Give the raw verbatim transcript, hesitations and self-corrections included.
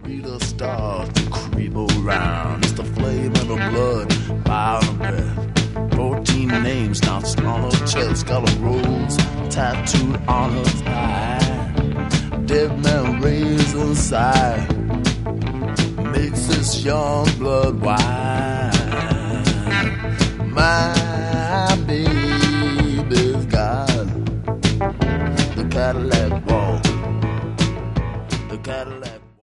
Feeder stars to creep around. It's the flame and the blood, fire and breath. Fourteen names notched on her chest. Got a rose tattooed on her thigh. Dead man raised inside. Makes this young blood wine. My